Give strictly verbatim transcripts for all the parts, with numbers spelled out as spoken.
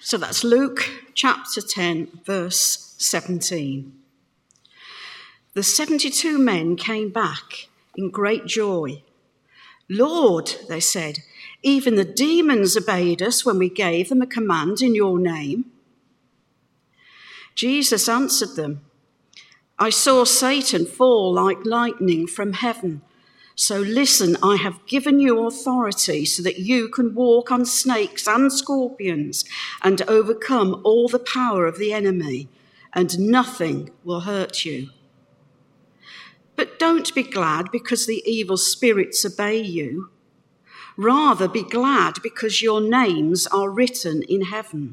So that's Luke chapter ten, verse seventeen. The seventy-two men came back in great joy. "Lord," they said, "even the demons obeyed us when we gave them a command in your name." Jesus answered them, "I saw Satan fall like lightning from heaven. So listen, I have given you authority so that you can walk on snakes and scorpions and overcome all the power of the enemy, and nothing will hurt you. But don't be glad because the evil spirits obey you. Rather be glad because your names are written in heaven."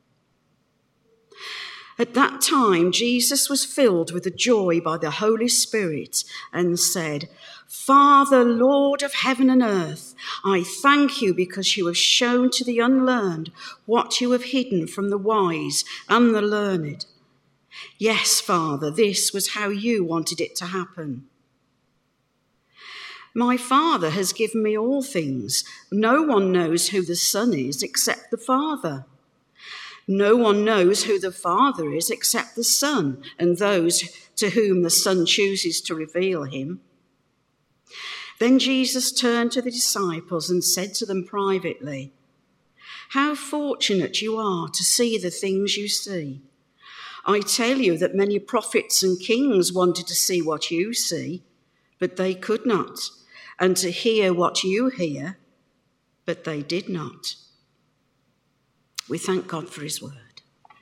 At that time, Jesus was filled with the joy by the Holy Spirit and said, "Father, Lord of heaven and earth, I thank you because you have shown to the unlearned what you have hidden from the wise and the learned. Yes, Father, this was how you wanted it to happen. My Father has given me all things. No one knows who the Son is except the Father. No one knows who the Father is except the Son, and those to whom the Son chooses to reveal him." Then Jesus turned to the disciples and said to them privately, "How fortunate you are to see the things you see. I tell you that many prophets and kings wanted to see what you see, but they could not, and to hear what you hear, but they did not." We thank God for his word.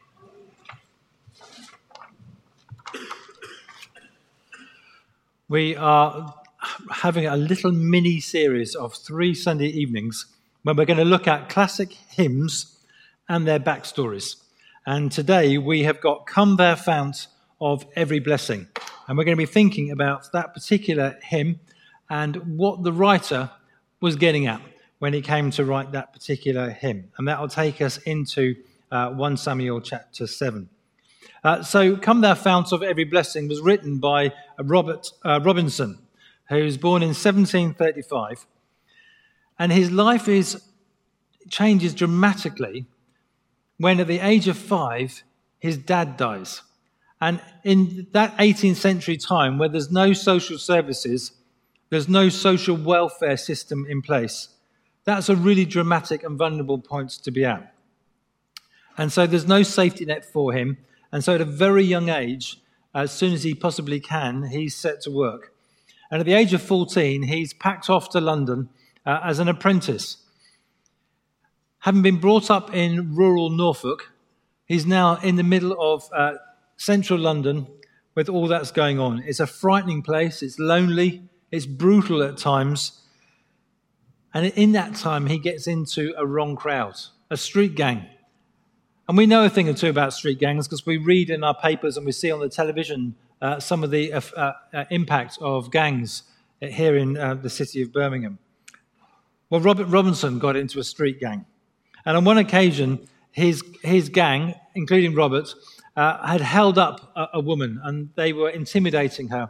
We are having a little mini series of three Sunday evenings when we're going to look at classic hymns and their backstories. And today we have got "Come Thou Fount of Every Blessing." And we're going to be thinking about that particular hymn and what the writer was getting at when he came to write that particular hymn. And that will take us into uh, First Samuel chapter seven. Uh, so "Come Thou Fount of Every Blessing" was written by Robert uh, Robinson, who was born in seventeen thirty-five. And his life is changes dramatically when at the age of five, his dad dies. And in that eighteenth century time, where there's no social services, there's no social welfare system in place, that's a really dramatic and vulnerable point to be at. And so there's no safety net for him. And so at a very young age, as soon as he possibly can, he's set to work. And at the age of fourteen, he's packed off to London uh, as an apprentice. Having been brought up in rural Norfolk, he's now in the middle of uh, central London with all that's going on. It's a frightening place. It's lonely. It's brutal at times. And in that time, he gets into a wrong crowd, a street gang. And we know a thing or two about street gangs because we read in our papers and we see on the television uh, some of the uh, uh, impact of gangs here in uh, the city of Birmingham. Well, Robert Robinson got into a street gang. And on one occasion, his his gang, including Robert, uh, had held up a, a woman and they were intimidating her.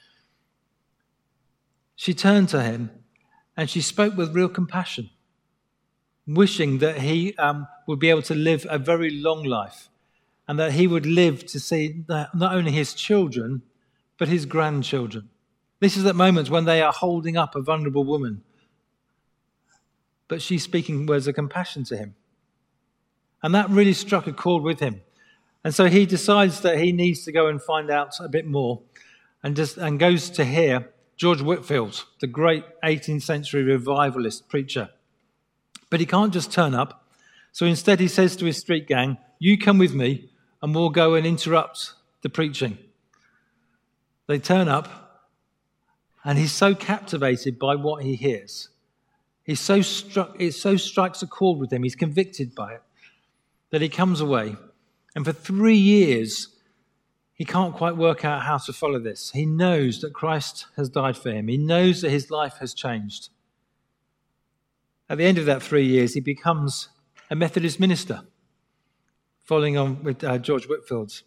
She turned to him and she spoke with real compassion, wishing that he um, would be able to live a very long life and that he would live to see not only his children, but his grandchildren. This is that moment when they are holding up a vulnerable woman, but she's speaking words of compassion to him. And that really struck a chord with him. And so he decides that he needs to go and find out a bit more and just and goes to hear George Whitefield, the great eighteenth century revivalist preacher. But he can't just turn up. So instead he says to his street gang, "You come with me and we'll go and interrupt the preaching." They turn up and he's so captivated by what he hears. He's so struck, it so strikes a chord with him. He's convicted by it that he comes away. And for three years, he can't quite work out how to follow this. He knows that Christ has died for him. He knows that his life has changed. At the end of that three years, he becomes a Methodist minister, following on with uh, George Whitefield's.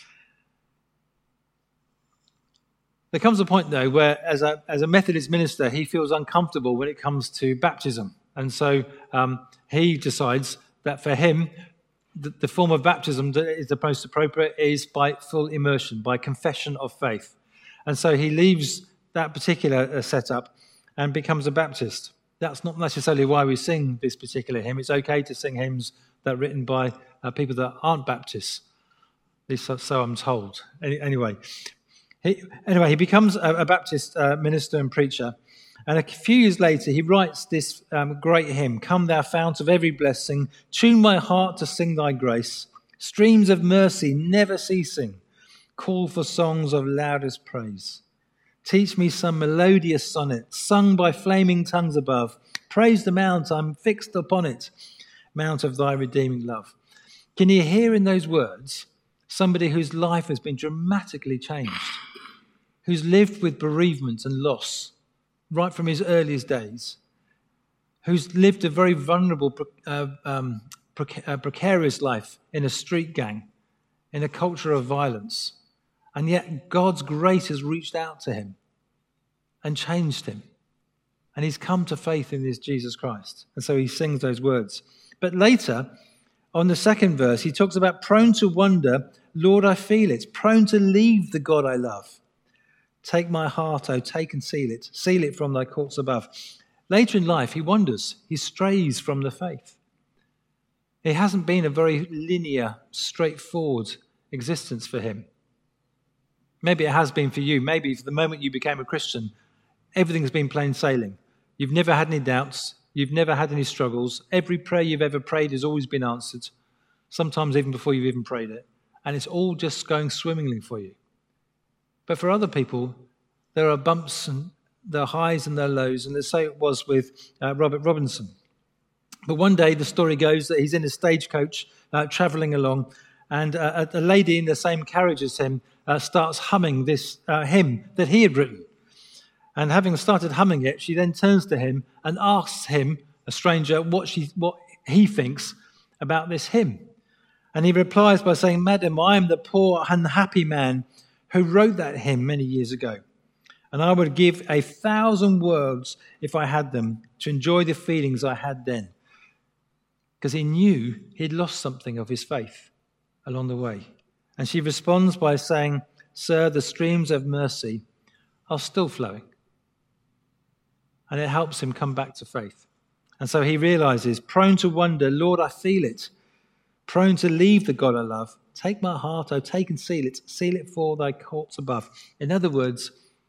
There comes a point, though, where as a, as a Methodist minister, he feels uncomfortable when it comes to baptism. And so um, he decides that for him, the, the form of baptism that is the most appropriate is by full immersion, by confession of faith. And so he leaves that particular uh, setup and becomes a Baptist. That's not necessarily why we sing this particular hymn. It's okay to sing hymns that are written by uh, people that aren't Baptists. At least so, so I'm told. Any, anyway, he, anyway, he becomes a, a Baptist uh, minister and preacher. And a few years later, he writes this um, great hymn, "Come thou fount of every blessing, tune my heart to sing thy grace. Streams of mercy never ceasing, call for songs of loudest praise. Teach me some melodious sonnet, sung by flaming tongues above. Praise the mount, I'm fixed upon it, mount of thy redeeming love." Can you hear in those words somebody whose life has been dramatically changed, who's lived with bereavement and loss right from his earliest days, who's lived a very vulnerable, uh, um, preca- uh, precarious life in a street gang, in a culture of violence, and yet God's grace has reached out to him and changed him, and he's come to faith in this Jesus Christ, and so he sings those words. But later, on the second verse, he talks about prone to wonder, Lord, I feel it, prone to leave the God I love. Take my heart, oh, take and seal it. Seal it from thy courts above. Later in life, he wanders. He strays from the faith. It hasn't been a very linear, straightforward existence for him. Maybe it has been for you. Maybe for the moment you became a Christian, everything's been plain sailing. You've never had any doubts. You've never had any struggles. Every prayer you've ever prayed has always been answered, sometimes even before you've even prayed it. And it's all just going swimmingly for you. But for other people, there are bumps and there are highs and there are lows, and so it was with uh, Robert Robinson. But one day the story goes that he's in a stagecoach uh, travelling along, and uh, a lady in the same carriage as him uh, starts humming this uh, hymn that he had written. And having started humming it, she then turns to him and asks him, a stranger, what she, what he thinks about this hymn. And he replies by saying, "Madam, I am the poor, unhappy man who wrote that hymn many years ago. And I would give a thousand words, if I had them, to enjoy the feelings I had then." Because he knew he'd lost something of his faith along the way. And she responds by saying, "Sir, the streams of mercy are still flowing." And it helps him come back to faith. And so he realizes, prone to wonder, Lord, I feel it. Prone to leave the God I love. Take my heart, oh, take and seal it. Seal it for thy courts above. In other words,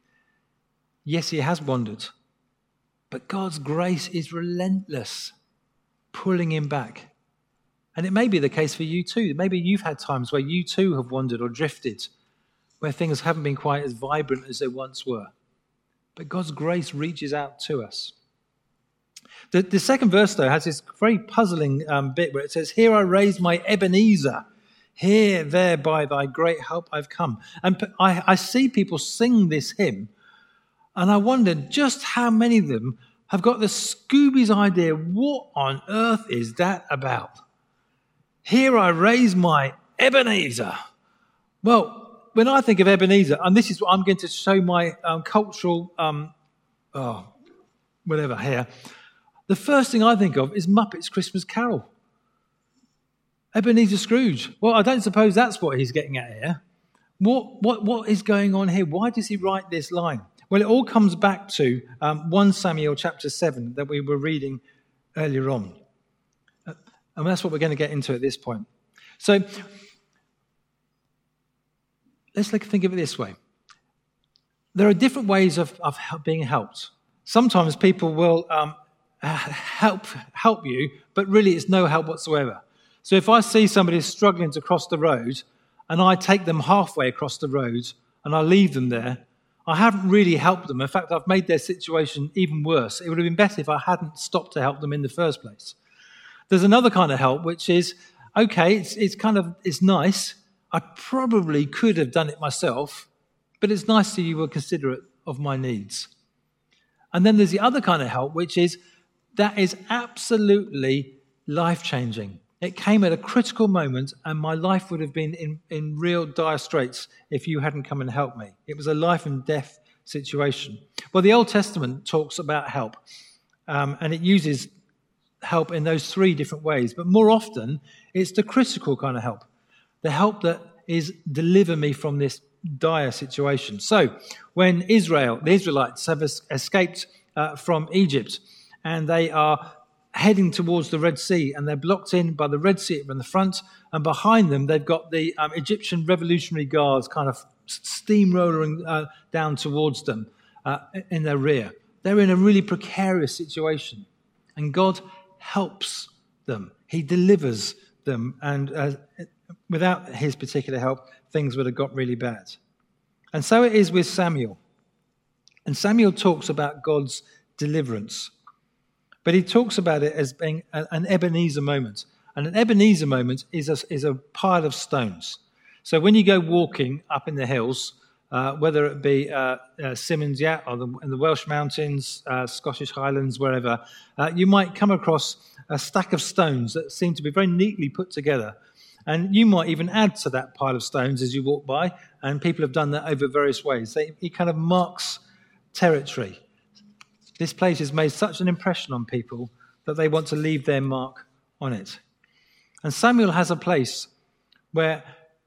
yes, he has wandered, but God's grace is relentless, pulling him back. And it may be the case for you too. Maybe you've had times where you too have wandered or drifted, where things haven't been quite as vibrant as they once were. But God's grace reaches out to us. The, the second verse, though, has this very puzzling um, bit where it says, "Here I raise my Ebenezer. Here, there, by thy great help I've come." And I, I see people sing this hymn, and I wonder just how many of them have got the Scooby's idea, what on earth is that about? Here I raise my Ebenezer. Well, when I think of Ebenezer, and this is what I'm going to show my um, cultural, um, oh, whatever here, the first thing I think of is Muppets Christmas Carol. Ebenezer Scrooge. Well, I don't suppose that's what he's getting at here. What, what, what is going on here? Why does he write this line? Well, it all comes back to um, First Samuel chapter seven that we were reading earlier on. Uh, and that's what we're going to get into at this point. So let's think of it this way. There are different ways of, of being helped. Sometimes people will um, help help you, but really it's no help whatsoever. So if I see somebody struggling to cross the road and I take them halfway across the road and I leave them there, I haven't really helped them. In fact, I've made their situation even worse. It would have been better if I hadn't stopped to help them in the first place. There's another kind of help, which is, okay, it's, it's kind of, it's nice. I probably could have done it myself, but it's nice that you were considerate of my needs. And then there's the other kind of help, which is, that is absolutely life-changing. It came at a critical moment, and my life would have been in, in real dire straits if you hadn't come and helped me. It was a life and death situation. Well, the Old Testament talks about help, um, and it uses help in those three different ways. But more often, it's the critical kind of help. The help that is deliver me from this dire situation. So when Israel, the Israelites have es- escaped uh, from Egypt and they are heading towards the Red Sea and they're blocked in by the Red Sea in the front, and behind them they've got the um, Egyptian Revolutionary Guards kind of steamrolling uh, down towards them uh, in their rear. They're in a really precarious situation, and God helps them. He delivers them, and uh, without his particular help, things would have got really bad. And so it is with Samuel. And Samuel talks about God's deliverance, but he talks about it as being a, an Ebenezer moment. And an Ebenezer moment is a, is a pile of stones. So when you go walking up in the hills, uh, whether it be uh, uh, Simmons Yat or the, in the Welsh Mountains, uh, Scottish Highlands, wherever, uh, you might come across a stack of stones that seem to be very neatly put together. And you might even add to that pile of stones as you walk by, and people have done that over various ways. They, it kind of marks territory. This place has made such an impression on people that they want to leave their mark on it. And Samuel has a place where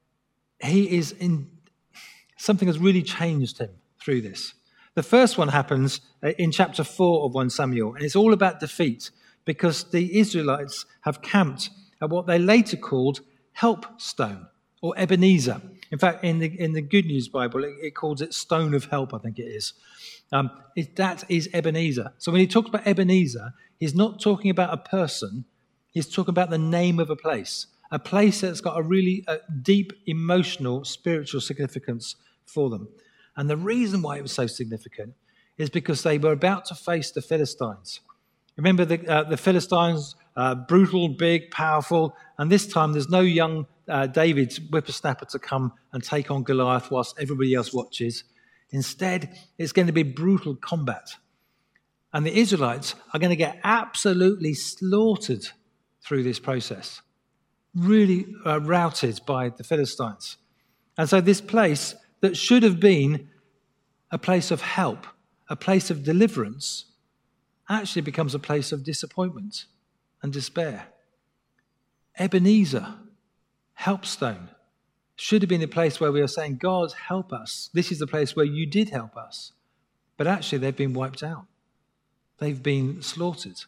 he is in, something has really changed him through this. The first one happens in chapter four of First Samuel, and it's all about defeat, because the Israelites have camped at what they later called Help Stone, or Ebenezer. In fact, in the in the Good News Bible, it, it calls it Stone of Help, I think it is. Um, it, that is Ebenezer. So when he talks about Ebenezer, he's not talking about a person, he's talking about the name of a place, a place that's got a really uh, deep emotional, spiritual significance for them. And the reason why it was so significant is because they were about to face the Philistines. Remember the, uh, the Philistines, uh, brutal, big, powerful, and this time there's no young uh, David whippersnapper to come and take on Goliath whilst everybody else watches. Instead, it's going to be brutal combat. And the Israelites are going to get absolutely slaughtered through this process, really uh, routed by the Philistines. And so this place that should have been a place of help, a place of deliverance, actually becomes a place of disappointment and despair. Ebenezer, Helpstone, should have been a place where we are saying, God, help us. This is the place where you did help us. But actually, they've been wiped out. They've been slaughtered.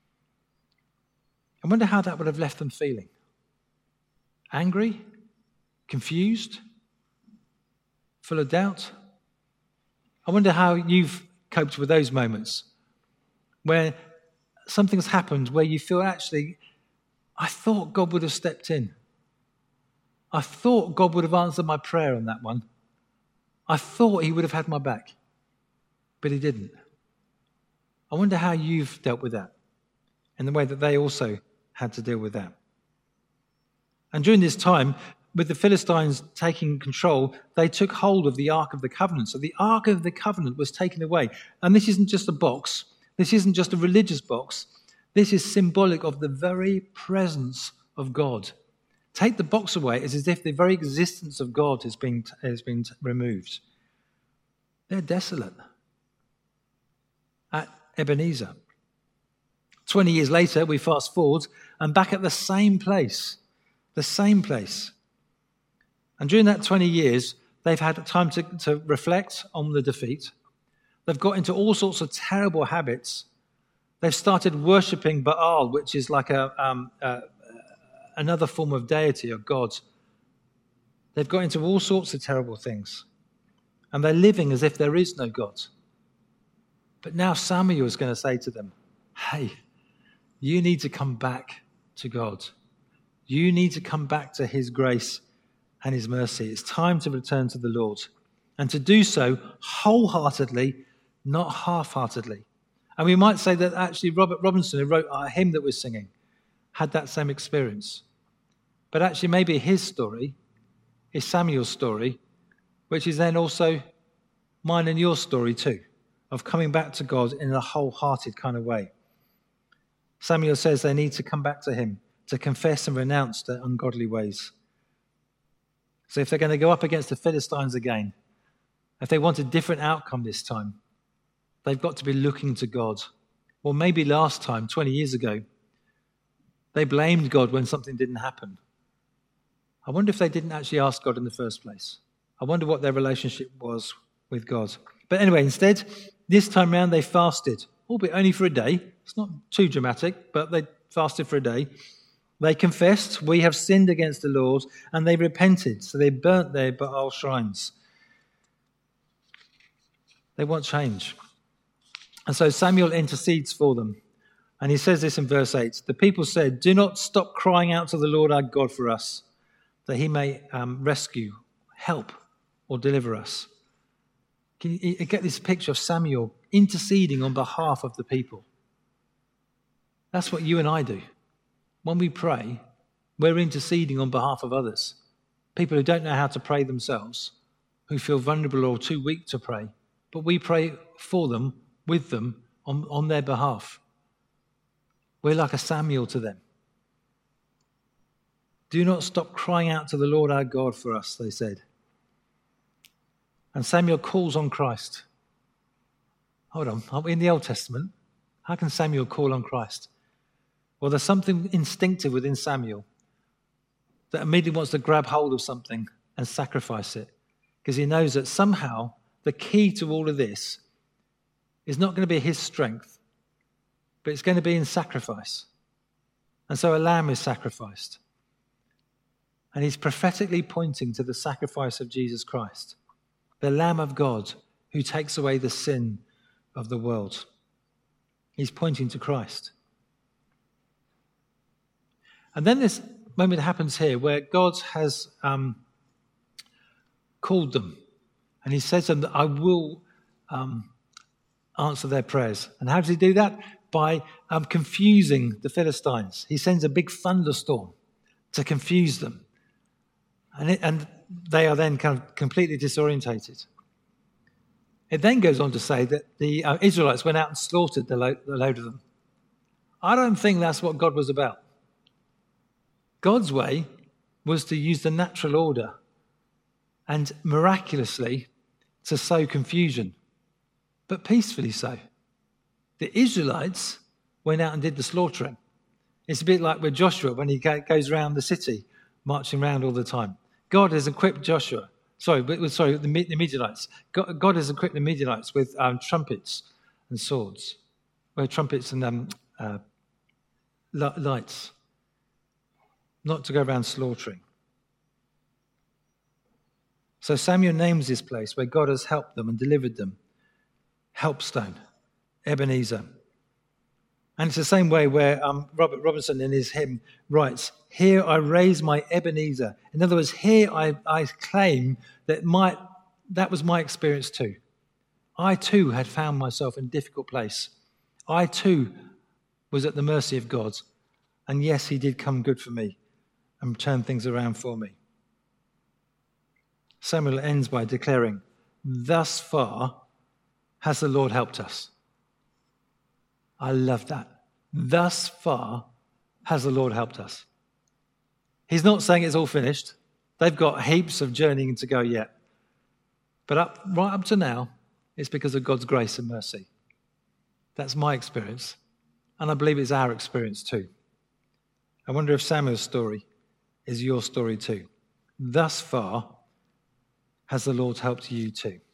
I wonder how that would have left them feeling. Angry? Confused? Full of doubt? I wonder how you've coped with those moments where something's happened where you feel, actually, I thought God would have stepped in. I thought God would have answered my prayer on that one. I thought he would have had my back, but he didn't. I wonder how you've dealt with that in the way that they also had to deal with that. And during this time, with the Philistines taking control, they took hold of the Ark of the Covenant. So the Ark of the Covenant was taken away. And this isn't just a box. This isn't just a religious box. This is symbolic of the very presence of God. Take the box away, it's as if the very existence of God has been, has been removed. They're desolate. At Ebenezer. Twenty years later, we fast forward, and back at the same place. The same place. And during that twenty years, they've had time to, to reflect on the defeat. They've got into all sorts of terrible habits. They've started worshipping Baal, which is like a... Um, a another form of deity or God. They've got into all sorts of terrible things. And they're living as if there is no God. But now Samuel is going to say to them, hey, you need to come back to God. You need to come back to his grace and his mercy. It's time to return to the Lord. And to do so wholeheartedly, not half-heartedly. And we might say that actually Robert Robinson, who wrote our hymn that we're singing, had that same experience. But actually maybe his story is Samuel's story, which is then also mine and your story too, of coming back to God in a wholehearted kind of way. Samuel says they need to come back to him, to confess and renounce their ungodly ways. So if they're going to go up against the Philistines again, if they want a different outcome this time, they've got to be looking to God. Or maybe last time, twenty years ago, They blamed God when something didn't happen. I wonder if they didn't actually ask God in the first place. I wonder what their relationship was with God. But anyway, instead, this time round they fasted, albeit only for a day. It's not too dramatic, but they fasted for a day. They confessed, we have sinned against the Lord, and they repented. So they burnt their Baal shrines. They want change. And so Samuel intercedes for them. And he says this in verse eight. The people said, do not stop crying out to the Lord our God for us, that he may um, rescue, help, or deliver us. Can you get this picture of Samuel interceding on behalf of the people? That's what you and I do. When we pray, we're interceding on behalf of others. People who don't know how to pray themselves, who feel vulnerable or too weak to pray. But we pray for them, with them, on, on their behalf. We're like a Samuel to them. Do not stop crying out to the Lord our God for us, they said. And Samuel calls on Christ. Hold on, aren't we in the Old Testament? How can Samuel call on Christ? Well, there's something instinctive within Samuel that immediately wants to grab hold of something and sacrifice it, because he knows that somehow the key to all of this is not going to be his strength, but it's going to be in sacrifice. And so a lamb is sacrificed. And he's prophetically pointing to the sacrifice of Jesus Christ, the Lamb of God who takes away the sin of the world. He's pointing to Christ. And then this moment happens here where God has um, called them. And he says to them that I will um, answer their prayers. And how does he do that? By um, confusing the Philistines. He sends a big thunderstorm to confuse them. And, it, and they are then kind of completely disorientated. It then goes on to say that the uh, Israelites went out and slaughtered the, lo- the load of them. I don't think that's what God was about. God's way was to use the natural order and miraculously to sow confusion, but peacefully so. The Israelites went out and did the slaughtering. It's a bit like with Joshua when he goes around the city, marching around all the time. God has equipped Joshua, sorry, sorry, the, the Midianites. God, God has equipped the Midianites with um, trumpets and swords, well, trumpets and um, uh, lights, not to go around slaughtering. So Samuel names this place where God has helped them and delivered them Helpstone, Ebenezer. And it's the same way where um, Robert Robinson in his hymn writes, here I raise my Ebenezer. In other words, here I, I claim that my that was my experience too. I too had found myself in a difficult place. I too was at the mercy of God. And yes, he did come good for me and turn things around for me. Samuel ends by declaring, thus far has the Lord helped us. I love that. Thus far has the Lord helped us. He's not saying it's all finished. They've got heaps of journeying to go yet. But up, right up to now, it's because of God's grace and mercy. That's my experience. And I believe it's our experience too. I wonder if Samuel's story is your story too. Thus far has the Lord helped you too.